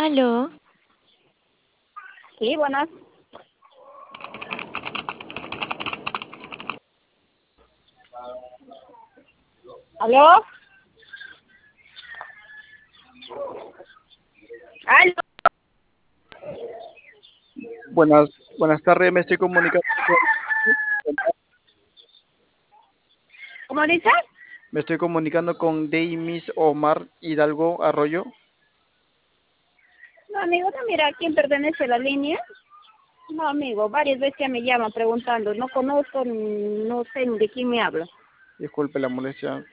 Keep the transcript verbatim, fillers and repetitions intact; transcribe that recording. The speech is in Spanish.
Aló, Sí, buenas. ¿Aló? ¿Aló? Buenas, buenas tardes, me estoy comunicando con, ¿Cómo dices? me estoy comunicando con Deimis Omar Hidalgo Arroyo. No, amigo, no, mira, ¿a quién pertenece la línea? No, amigo, varias veces ya me llaman preguntando. No conozco, no sé ni de quién me habla. Disculpe la molestia.